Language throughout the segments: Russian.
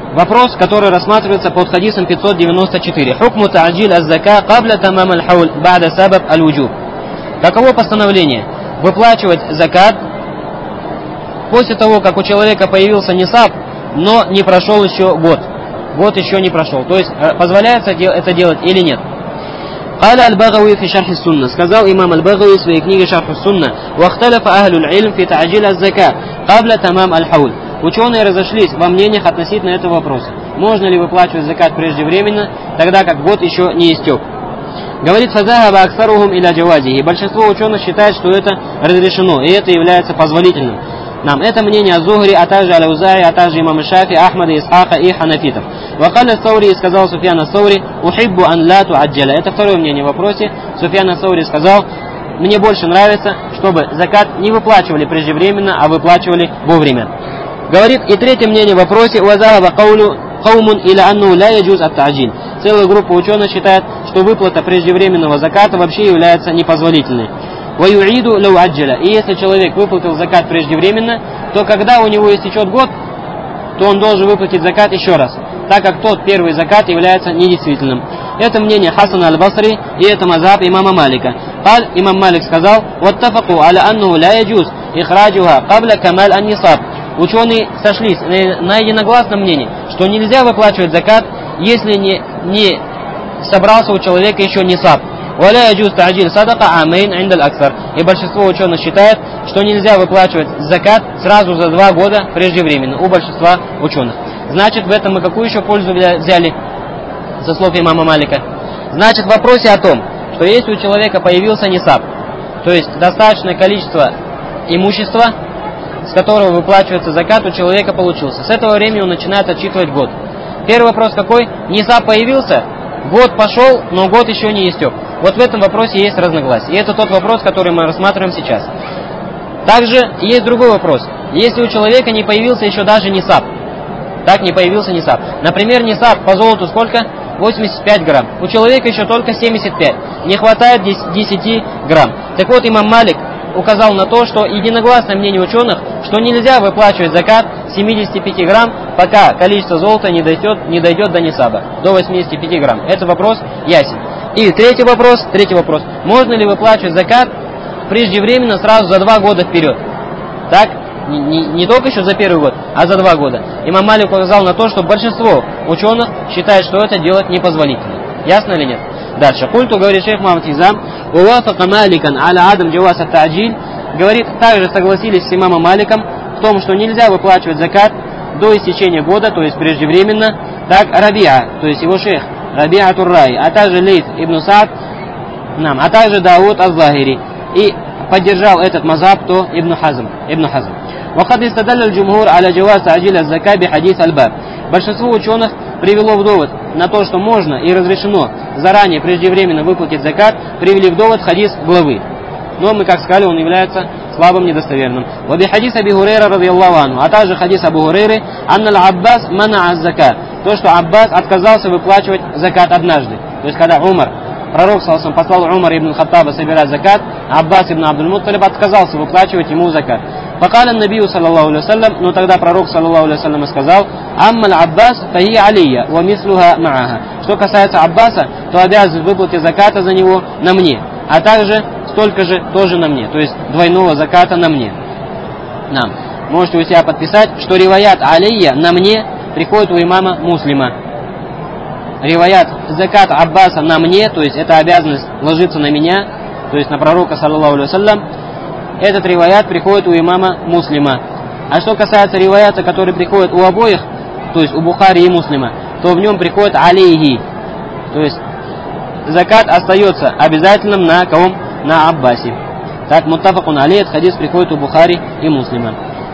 Вопрос, который рассматривается под хадисом 594. Хукму та'джиль аз-зака кабля тамам аль-хауль ба'да сабаб аль-вуджуб. Каково постановление? Выплачивать закат после того, как у человека появился нисаб, но не прошел еще год. Год еще не прошел. То есть позволяется это делать или нет? قال البغوي في شرح السنة. Сказал имам аль-Багави в своей книге شرح السنة. واختلف أهل العلم في تعجيل الزكاة قبل تمام الحول. Ученые разошлись во мнениях относительно этого вопроса. Можно ли выплачивать закат преждевременно, тогда как год еще не истек? Говорит фазахаба аксарухум иля джавази. И большинство ученых считает, что это разрешено, и это является позволительным. Нам это мнение Зухри, а также Аляузаи, а также имама Шафи, Ахмада, Исхака и Ханафитов. Вакаля Саури, сказал Суфьян ас-Саури, ухиббу ан ла туаджаля. Это второе мнение в вопросе. Суфьян ас-Саури сказал, мне больше нравится, чтобы закат не выплачивали преждевременно, а выплачивали вовремя. Говорит и третье мнение в вопросе, вазахаба каумун иля анну ла яджуз ат-та'джиль. Целая группа ученых считает, что выплата преждевременного заката вообще является непозволительной. وَيُعِيدُ لَوْ عَجَّلَ. И если человек выплатил закат преждевременно, то когда у него истечет год, то он должен выплатить закат еще раз, так как тот первый закат является недействительным. Это мнение Хасана аль-Басри и это мазхаб имама Малика. Имам Малик сказал, وَاتَّفَقُوا عَلَى أَنَّهُ لَا يَجُوزُ إِخْرَاجُهَا قَبْلَ كَمَالِ النِّصَابِ. Ученые сошлись на единогласном мнении, что нельзя выплачивать закат, если не собрался у человека еще нисаб. ولا يجوز تعجيل صدقة عامين عند الأكثر. И большинство ученых считает, что нельзя выплачивать закат сразу за 2 года преждевременно у большинства ученых. Значит, в этом мы какую еще пользу взяли со слов имама Малика? Значит, в вопросе о том, что если у человека появился нисаб, то есть достаточное количество имущества, с которого выплачивается закат, у человека получился. С этого времени он начинает отчитывать год. Первый вопрос какой? Нисаб появился, год пошел, но год еще не истек. Вот в этом вопросе есть разногласие. И это тот вопрос, который мы рассматриваем сейчас. Также есть другой вопрос. Если у человека не появился еще даже нисаб, так не появился нисаб. Например, нисаб по золоту сколько? 85 грамм. У человека еще только 75. Не хватает 10 грамм. Так вот, имам Малик указал на то, что единогласное мнение ученых, что нельзя выплачивать закат 75 грамм, пока количество золота не дойдет до нисаба, до 85 грамм. Это вопрос ясен. И третий вопрос. Можно ли выплачивать закат преждевременно сразу за 2 года вперед? Так? Не только еще за первый год, а за 2 года. Имам Малик указал на то, что большинство ученых считает, что это делать непозволительно. Ясно или нет? Дальше. Культу, говорит шейх Мухаммад Хизам, «Уафака Маликан аля адам джаваз ат-та'джиль». Говорит, также согласились с имамом Маликом в том, что нельзя выплачивать закат до истечения года, то есть преждевременно. Так, Рабиа, то есть его шейх, Рабиа Туррай, а также Лейт ибн Саад, а также Дауд аз-Захири. И поддержал этот мазхаб то Ибн Хазм. وقد استدل الجمهور على جواز تعجيل الزكاة بحديث الباب. Большинство ученых привело в довод на то, что можно и разрешено заранее преждевременно выплатить закат, привели в довод хадис главы. Но мы, как сказали, он является слабым, недостоверным. وبحديث أبي هريرة رضي الله عنه, а также хадис Абу Хурейры, أن العباس منع الزكاة. То, что Аббас отказался выплачивать закат однажды. То есть, когда пророк саллаллаху послал Умар ибн Хаттаба собирать закат, Аббас ибн Абдуль-Мутталиб отказался выплачивать ему закат. Факаля набию саллаллаху алейhi, но тогда пророк саллаллаху алейhi сказал, аммаль Аббас фахи алия ва мислуха ма'аха. Что касается Аббаса, то обязанность выплаты заката за него на мне, а также столько же тоже на мне, то есть двойного заката на мне. Можете у себя подписать, что риваят алия на мне приходит у имама Муслима. Риваят закат Аббаса на мне, то есть эта обязанность ложится на меня, то есть на пророка саллаллаху алейhi. Этот риваят приходит у имама Муслима. А что касается риваята, который приходит у обоих, то есть у Бухари и Муслима, то в нем приходит алейхи. То есть закат остается обязательным на ком? На Аббасе. Так, муттафакун алейх, хадис приходит у Бухари и Муслима.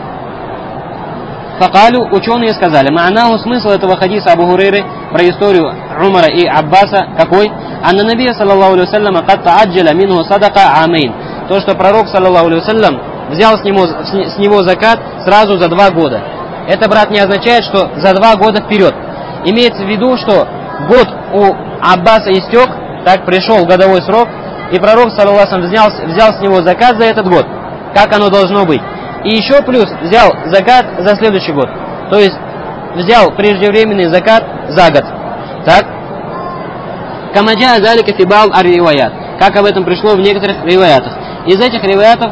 Факалю, ученые сказали, ма'наху, смысл этого хадиса Абу Хурейры про историю Умара и Аббаса какой? Анна набия саллаллаху алейхи вассалям кад та'аджаля минху садака амейн. То, что пророк саллаллаху алейхи вассалям взял с него закат сразу за 2 года. Это, брат, не означает, что за 2 года вперед. Имеется в виду, что год у Аббаса истек, так пришел годовой срок, и пророк саллаллаху алейхи вассалям взял с него закат за этот год, как оно должно быть. И еще плюс взял закат за следующий год. То есть взял преждевременный закат за год. Так? Камаджа залика фибал ар-риваят. Как об этом пришло в некоторых риваятах. Из этих риваятов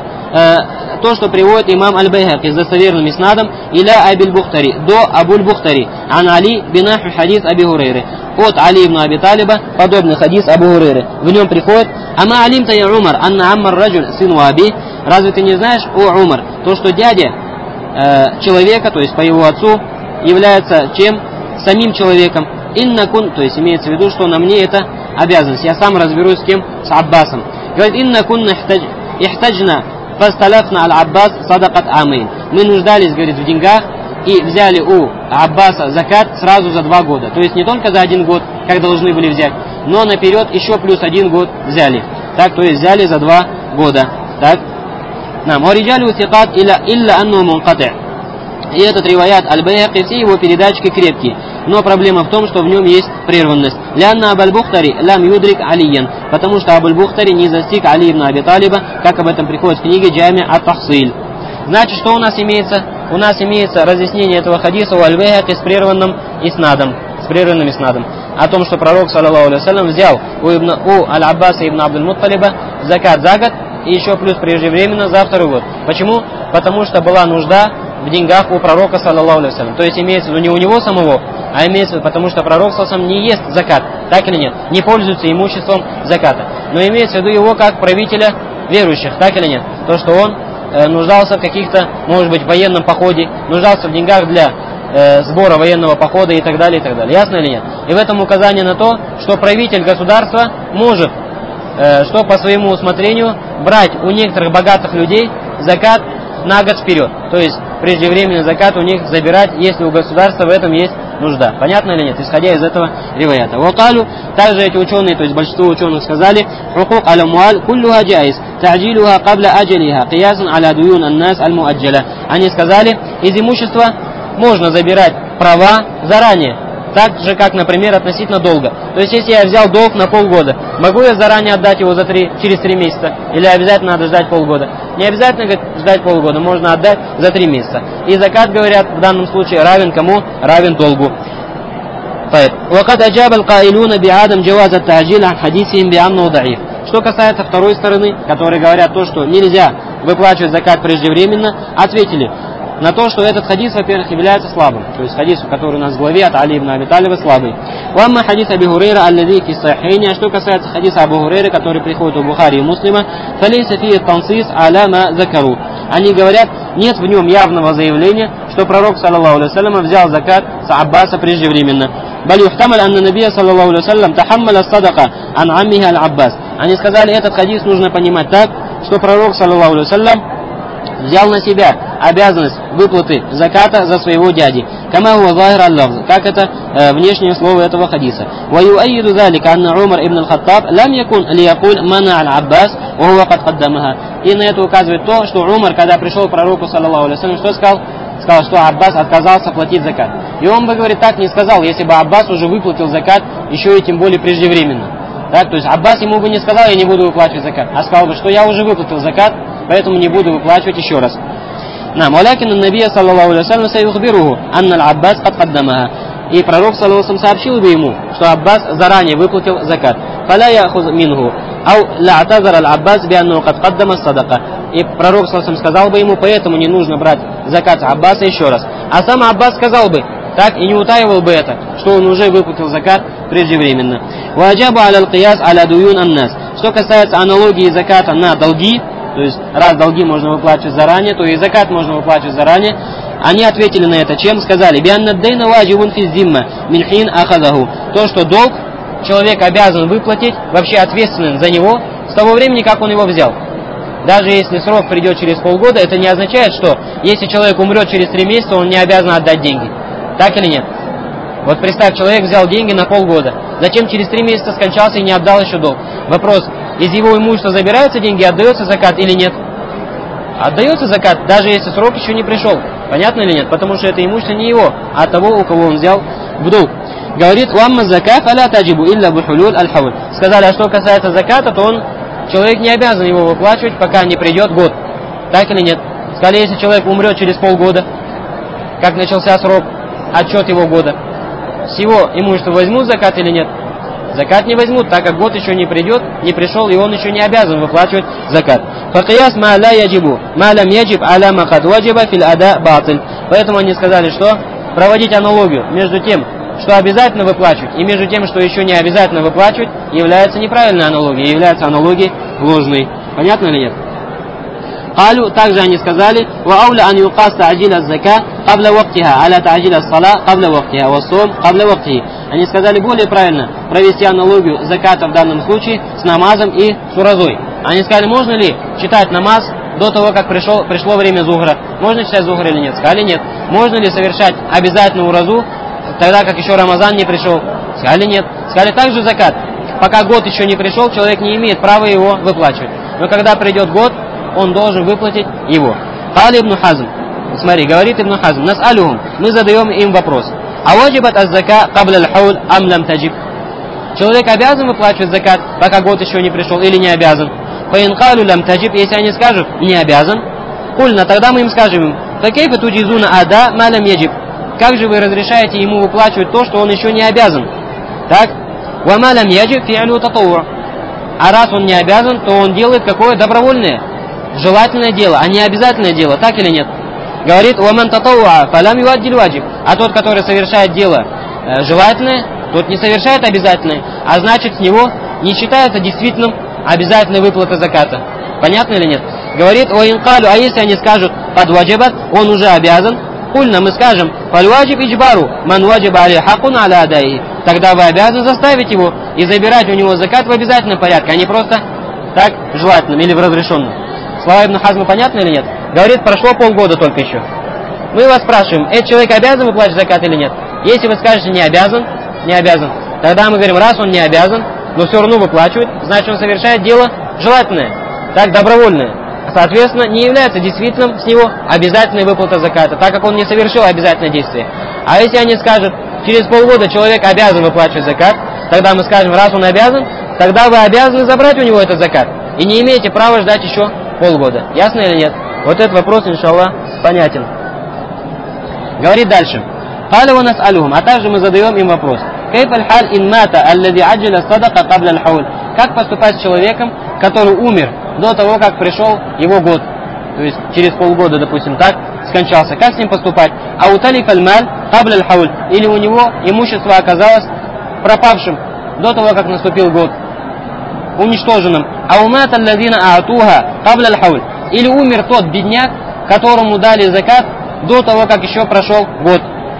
то, что приводит имам Аль-Байхаки с достоверным иснадом иля Абиль-Бухтари, до Абуль-Бухтари, ан Али бинаху хадис Аби Хурейры. От Али ибн Аби Талиба, подобный хадис Абу Хурейры. В нем приходит: Ама алим-та я Умар, анна аммар раджуль сыну Аби. Разве ты не знаешь, о Умар, то, что дядя человека, то есть по его отцу, является чем? Самим человеком. Инна кун, то есть имеется в виду, что на мне это обязанность. Я сам разберусь с кем? С Аббасом. Говорит: инна кунна ихтаджна фасталафна аль-Аббас садакат амин. Мы нуждались, говорит, в деньгах и взяли у Аббаса закат сразу за 2 года. То есть не только за 1 год, как должны были взять, но наперед еще плюс 1 год взяли. Так, то есть взяли за 2 года. Так. Нам. Ориджалю сикат илля анну мункати. И этот риваят Аль-Байхаки, все его передачки крепкие. Но проблема в том, что в нем есть прерванность. Лянна Абуль-Бухтари лям юдрик алиян. Потому что Абуль-Бухтари не застиг Али ибн Аби Талиба, как об этом приходит в книге Джами ат-Тахсиль. Значит, что у нас имеется? У нас имеется разъяснение этого хадиса у Аль-Байхаки с прерванным иснадом. С прерванным иснадом. О том, что пророк, саллаллаху алейхи вассалям, взял у Аль-Аббаса ибн Абдуль-Мутталиба закат за год и еще плюс преждевременно за 2 год. Почему? Потому что была нужда в деньгах у пророка, саллаллаху алейхи вассалям. То есть имеется в виду не у него самого, а имеется в виду, потому что пророк, саллаллаху алейхи вассалям, не ест закат, так или нет, не пользуется имуществом заката. Но имеется в виду его как правителя верующих, так или нет. То, что он нуждался в каких-то, может быть, военном походе, нуждался в деньгах для сбора военного похода и так далее, и так далее. Ясно или нет? И в этом указание на то, что правитель государства может, что по своему усмотрению, брать у некоторых богатых людей закат на год вперед. То есть преждевременный закат у них забирать, если у государства в этом есть нужда. Понятно или нет? Исходя из этого риваята. Вакалу, также эти ученые, то есть большинство ученых сказали: хукук аль-амуаль куллуха джаиз, та'джилуха кабля аджалиха, киясан аля дуюн ан-нас аль-муаджаля. Они сказали, из имущества можно забирать права заранее. Так же, как, например, относительно долга. То есть, если я взял долг на полгода, могу я заранее отдать его через 3 месяца? Или обязательно надо ждать полгода? Не обязательно, говорит, ждать полгода, можно отдать за 3 месяца. И закат, говорят, в данном случае равен кому? Равен долгу. Что касается второй стороны, которые говорят то, что нельзя выплачивать закат преждевременно, ответили на то, что этот хадис, во-первых, является слабым. То есть хадис, который у нас в главе от Али ибн Аби Талиба, слабый. Уамма хадис Аби Хурейра аллади фи сахихайни. А что касается хадиса Абу Хурейра, который приходит у Бухари и Муслима, фалейса фи тансис аля ма закару. Они говорят, нет в нем явного заявления, что пророк, саллаллаху алейхи вассалям, взял закат с Аббаса преждевременно. Бал юхтамаль анна набия, саллаллаху алейхи вассалям, тахаммаля садака ан аммиха аль-Аббас. Они сказали, этот хадис нужно понимать так, что пророк, саллаллаху алейхи вассалям, взял на себя обязанность выплаты заката за своего дяди. Кама хуа захир аль-лафз, как это внешнее слово этого хадиса. Ва юайиду залика анна Умар ибн аль-Хаттаб лам якун лиякуль мана аль-Аббас ва хуа кад каддамаха. И на это указывает то, что Умар, когда пришел к пророку, саллаллаху алейхи вассалям, что сказал? Сказал, что Аббас отказался платить закат. И он бы, говорит, так не сказал, если бы Аббас уже выплатил закат, еще и тем более преждевременно. Так, то есть Аббас ему бы не сказал, я не буду выплачивать закат, а сказал бы, что я уже выплатил закат, поэтому не буду выплачивать еще раз. Валякин ан-набия, саллаллаху алейхи вассалям, саюхбируху анна аль-Аббас кад каддамаха. И пророк, саллаллаху алейхи вассалям, сообщил бы ему, что Аббас заранее выплатил закат. Фаля яхуз минху, ау ла'тазар аль-Аббас бианну кад каддама садака. И пророк, саллаллаху алейхи вассалям, сказал бы ему, поэтому не нужно брать закат Аббаса еще раз. А сам Аббас сказал бы, так, и не утаивал бы это, что он уже выплатил закат преждевременно. Ваджабу аля аль-кияс аля дуюн ан-нас. Что касается аналогии заката на долги, то есть раз долги можно выплачивать заранее, то и закат можно выплачивать заранее, они ответили на это чем? Сказали: бианна дейна ваджибун фи зимма мин хин ахадаху. То, что долг человек обязан выплатить, вообще ответственен за него с того времени, как он его взял. Даже если срок придет через полгода, это не означает, что если человек умрет через 3 месяца, он не обязан отдать деньги. Так или нет? Вот представь, человек взял деньги на полгода, затем через 3 месяца скончался и не отдал еще долг. Вопрос, из его имущества забираются деньги, отдается закат или нет? Отдается закат, даже если срок еще не пришел. Понятно или нет? Потому что это имущество не его, а того, у кого он взял в долг. Говорит: «Уамма закат аля таджибу илля бухулюль аль-хауль». Сказали, а что касается заката, то человек не обязан его выплачивать, пока не придет год. Так или нет? Сказали, если человек умрет через полгода, как начался срок, отчет его года. С его имущества возьмут закат или нет? Закат не возьмут, так как год еще не придет, не пришел, и он еще не обязан выплачивать закат. Факияс ма ла яджибу, ма лам яджиб аля ма кад ваджиба фил ада батиль. Поэтому они сказали, что проводить аналогию между тем, что обязательно выплачивать, и между тем, что еще не обязательно выплачивать, является неправильной аналогией, является аналогией ложной. Понятно или нет? قالوا, также они сказали, وأولى أن يقاس تعجيل الزكاة قبل وقتها على تعجيل الصلاة قبل وقتها والصوم قبل وقته. Они сказали, более правильно провести аналогию заката в данном случае с намазом и с уразой. Они сказали, можно ли читать намаз до того, как пришло время зухра? Можно читать зухр или нет? Сказали, нет. Можно ли совершать обязательную уразу тогда, как еще Рамазан не пришел? Сказали, нет. Сказали, также закат. Пока год еще не пришел, человек не имеет права его выплачивать. Но когда придет год, он должен выплатить его. Кали ибн Хазм. Смотри, говорит ибн Хазм. Нас'алюхум. Мы задаем им вопрос. А ваджибат аз-зака кабля аль-хауль ам лам таджиб? Человек обязан выплачивать закат, пока год еще не пришел, или не обязан? Фаин калю лам таджиб, если они скажут, не обязан. Кульна, тогда мы им скажем, факейфа туджизуна ада ма лам яджиб. Как же вы разрешаете ему выплачивать то, что он еще не обязан? Так? Ва ма лам яджиб фи'лю татавву. А раз он не обязан, то он делает какое добровольное, желательное дело, а не обязательное дело, так или нет? Говорит, «Ваман татауа фалам юаддиль ваджиб». А тот, который совершает дело желательное, тот не совершает обязательное, а значит, с него не считается действительным обязательной выплата заката. Понятно или нет? Говорит, «Ваинкалю», а если они скажут «Под ваджибат», он уже обязан, «Кульна», мы скажем «Фаль-ваджиб иджбару, ман ваджиба али хакун аля адаи». Тогда вы обязаны заставить его и забирать у него закат в обязательном порядке, а не просто так, в желательном или в разрешенном. Слова ибн Хазма понятны или нет? Говорит, прошло полгода только еще. Мы вас спрашиваем, этот человек обязан выплачивать закат или нет? Если вы скажете не обязан, тогда мы говорим, раз он не обязан, но все равно выплачивает, значит он совершает дело желательное, так, добровольное. Соответственно, не является действительным с него обязательной выплата заката, так как он не совершил обязательное действие. А если они скажут, через полгода человек обязан выплачивать закат, тогда мы скажем, раз он обязан, тогда вы обязаны забрать у него этот закат. И не имеете права ждать еще полгода. Ясно или нет? Вот этот вопрос, иншаллах, понятен. Говорит дальше. А также мы задаем им вопрос. Как поступать с человеком, который умер до того, как пришел его год? То есть через полгода, допустим, так, скончался. Как с ним поступать? Или у него имущество оказалось пропавшим до того, как наступил год, уничтоженным. Или умер тот бедняк, которому дали закат до того, как еще прошел год.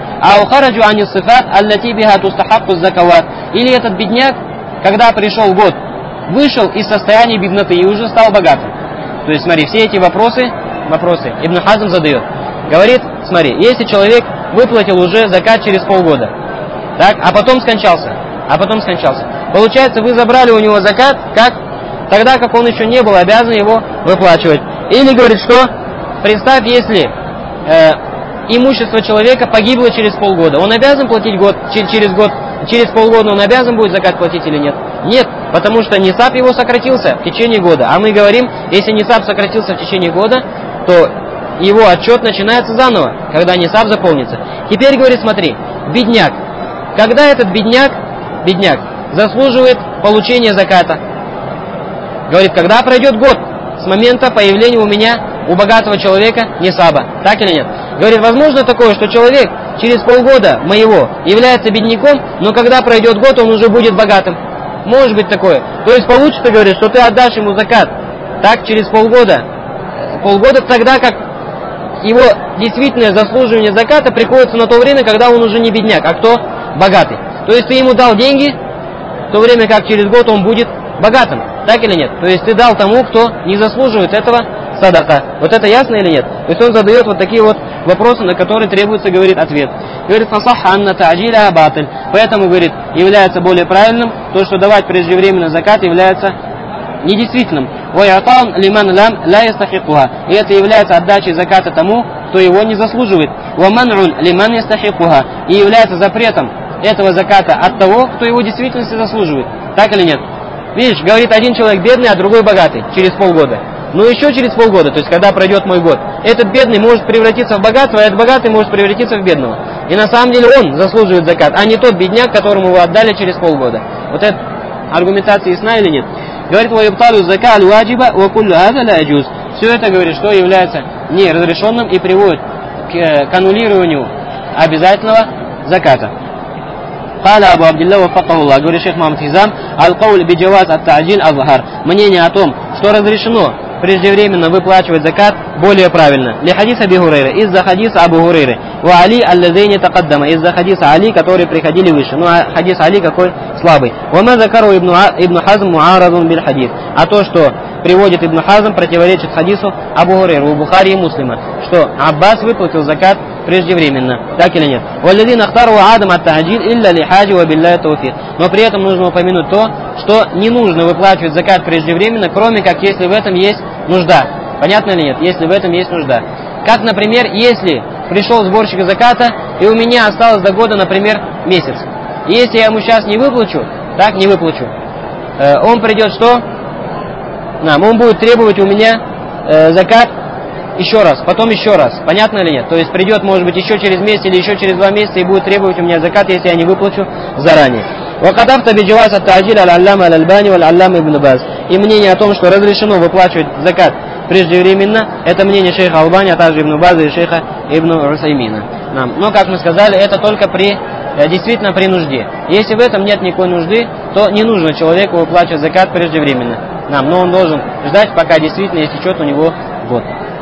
Или этот бедняк, когда пришел год, вышел из состояния бедноты и уже стал богатым. То есть, смотри, все эти вопросы Ибн Хазм задает. Говорит, смотри, если человек выплатил уже закат через полгода, так, а потом скончался. Получается, вы забрали у него закат, как? Тогда, как он еще не был обязан его выплачивать. Или говорит, что, представь, если имущество человека погибло через полгода, он обязан платить через полгода он обязан будет закат платить или нет? Нет, потому что нисаб его сократился в течение года. А мы говорим, если нисаб сократился в течение года, то его отчет начинается заново, когда нисаб заполнится. Теперь, говорит, смотри, бедняк. Когда этот бедняк заслуживает получения заката? Говорит, когда пройдет год с момента появления у богатого человека нисаба. Так или нет? Говорит, возможно такое, что человек через полгода моего является бедняком, но когда пройдет год, он уже будет богатым. Может быть такое. То есть получится, говорит, что ты отдашь ему закат так через полгода тогда, как его действительное заслуживание заката приходится на то время, когда он уже не бедняк, а кто? Богатый. То есть ты ему дал деньги, в то время как через год он будет богатым. Так или нет? То есть ты дал тому, кто не заслуживает этого садака. Вот это ясно или нет? То есть он задает вот такие вот вопросы, на которые требуется, говорит, ответ. Говорит, фасаха анна та'джиля батиль. Поэтому, говорит, является более правильным то, что давать преждевременно закат является недействительным. Ваятан лиман лам ла ястахикуха. И это является отдачей заката тому, кто его не заслуживает. Ваман'ун лиман ястахикуха. И является запретом этого заката от того, кто его в действительности заслуживает. Так или нет? Видишь, говорит, один человек бедный, а другой богатый через полгода. Но еще через полгода, то есть когда пройдет мой год, этот бедный может превратиться в богатого, а этот богатый может превратиться в бедного. И на самом деле он заслуживает закат, а не тот бедняк, которому вы отдали через полгода. Вот эта аргументация ясна или нет? Говорит, «Ваибталу зака аль-ваджиба ва куллю хаза ла яджуз». Все это, говорит, что является неразрешенным и приводит к аннулированию обязательного заката. Каля Абу Абдилла вафакахуллах, говорит шейх Мухаммад Хизам, аль-кауль биджаваз ат-та'джиль азхар. Мнение о том, что разрешено преждевременно выплачивать закат, более правильно. Ли хадис Аби Хурейра, из-за хадиса Абу Хурейры. Ва Али аллазейни тақаддама, из-за хадиса Али, которые приходили выше. Ну а хадис Али какой слабый. Ва ма закару Ибн Хазм муарадун биль хадис. А то, что приводит Ибн Хазм, противоречит хадису Абу Хурейры у Бухари и Муслима, что Аббас выплатил закат преждевременно. Так или нет? Валлазина ахтару адам ат-та'джиль илля ли хаджи ва билляхи тауфик. Но при этом нужно упомянуть то, что не нужно выплачивать закат преждевременно, кроме как если в этом есть нужда. Понятно или нет? Если в этом есть нужда. Как, например, если пришел сборщик заката, и у меня осталось до года, например, месяц. И если я ему сейчас не выплачу, так, не выплачу, он придет что? Он будет требовать у меня закат еще раз, потом еще раз. Понятно или нет? То есть придет, может быть, еще через месяц или еще через 2 месяца и будет требовать у меня закат, если я не выплачу заранее. И мнение о том, что разрешено выплачивать закат преждевременно, это мнение шейха Албани, а также Ибн База и шейха Ибн Усаймина. Но, как мы сказали, это только действительно при нужде. Если в этом нет никакой нужды, то не нужно человеку выплачивать закат преждевременно. Но он должен ждать, пока действительно истечет у него год.